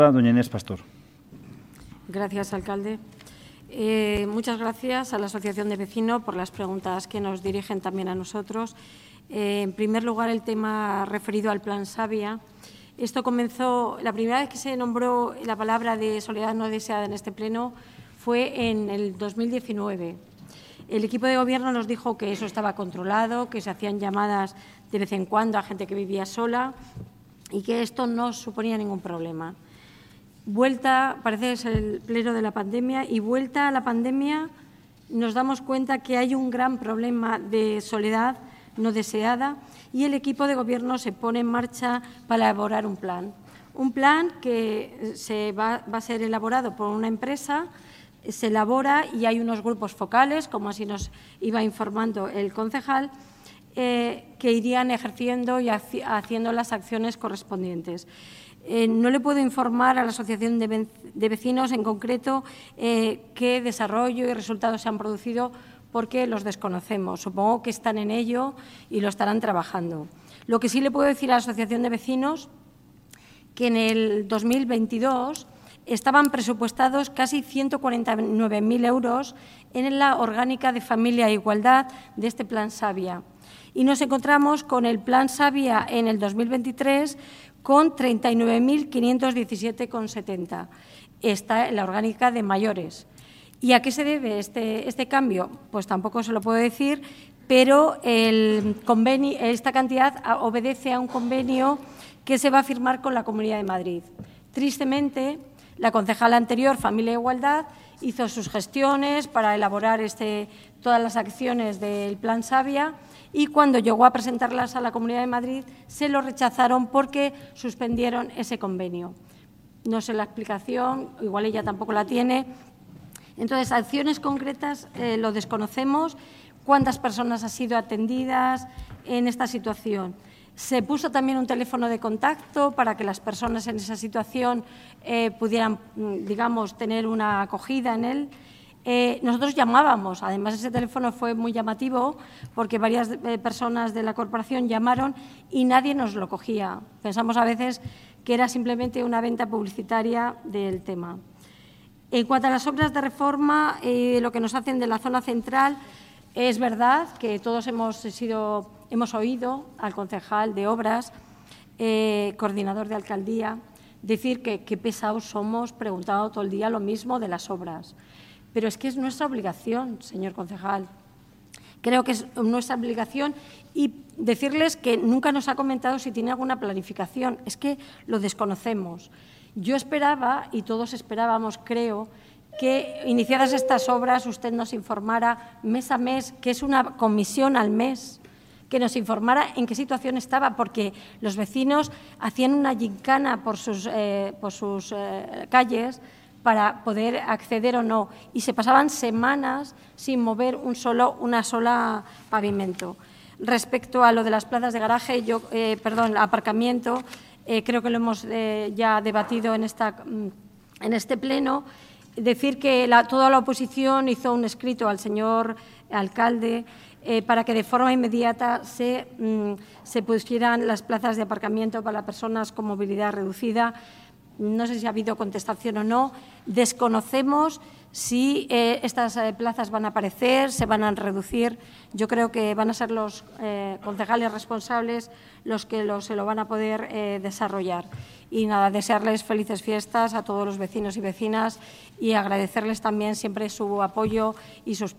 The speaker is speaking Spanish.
Doña Inés Pastor. Gracias, alcalde. Muchas gracias a la Asociación de Vecinos por las preguntas que nos dirigen también a nosotros. En primer lugar, el tema referido al Plan Savia. Esto comenzó, la primera vez que se nombró la palabra de soledad no deseada en este pleno fue en el 2019. El equipo de gobierno nos dijo que eso estaba controlado, que se hacían llamadas de vez en cuando a gente que vivía sola y que esto no suponía ningún problema. Vuelta, parece ser el pleno de la pandemia, y vuelta a la pandemia nos damos cuenta que hay un gran problema de soledad no deseada y el equipo de gobierno se pone en marcha para elaborar un plan. Un plan que va a ser elaborado por una empresa, se elabora y hay unos grupos focales, como así nos iba informando el concejal, que irían ejerciendo y haciendo las acciones correspondientes. No le puedo informar a la Asociación de Vecinos en concreto qué desarrollo y resultados se han producido porque los desconocemos. Supongo que están en ello y lo estarán trabajando. Lo que sí le puedo decir a la Asociación de Vecinos que en el 2022 estaban presupuestados casi 149.000 euros en la orgánica de Familia e Igualdad de este Plan Savia. Y nos encontramos con el Plan Savia en el 2023 con 39.517,70. Está en la orgánica de mayores. ¿Y a qué se debe este cambio? Pues tampoco se lo puedo decir, pero esta cantidad obedece a un convenio que se va a firmar con la Comunidad de Madrid. Tristemente, la concejala anterior, Familia e Igualdad, hizo sus gestiones para elaborar todas las acciones del Plan Savia y cuando llegó a presentarlas a la Comunidad de Madrid se lo rechazaron porque suspendieron ese convenio. No sé la explicación, igual ella tampoco la tiene. Entonces, acciones concretas lo desconocemos. ¿Cuántas personas han sido atendidas en esta situación? Se puso también un teléfono de contacto para que las personas en esa situación pudieran, digamos, tener una acogida en él. Nosotros llamábamos, además ese teléfono fue muy llamativo porque varias personas de la corporación llamaron y nadie nos lo cogía. Pensamos a veces que era simplemente una venta publicitaria del tema. En cuanto a las obras de reforma, lo que nos hacen de la zona central, es verdad que todos hemos oído al concejal de obras, coordinador de alcaldía, decir que qué pesados somos, preguntando todo el día lo mismo de las obras. Pero es que es nuestra obligación, señor concejal. Creo que es nuestra obligación y decirles que nunca nos ha comentado si tiene alguna planificación. Es que lo desconocemos. Yo esperaba, y todos esperábamos, creo, que iniciadas estas obras usted nos informara mes a mes, que es una comisión al mes, que nos informara en qué situación estaba, porque los vecinos hacían una gincana por sus calles para poder acceder o no, y se pasaban semanas sin mover una sola pavimento. Respecto a lo de las plazas de garaje, aparcamiento, creo que lo hemos ya debatido en este pleno. Decir que toda la oposición hizo un escrito al señor alcalde para que de forma inmediata se pusieran las plazas de aparcamiento para personas con movilidad reducida. No sé si ha habido contestación o no. Desconocemos si estas plazas van a aparecer, se van a reducir. Yo creo que van a ser los concejales responsables los que se lo van a poder desarrollar. Y nada, desearles felices fiestas a todos los vecinos y vecinas y agradecerles también siempre su apoyo y sus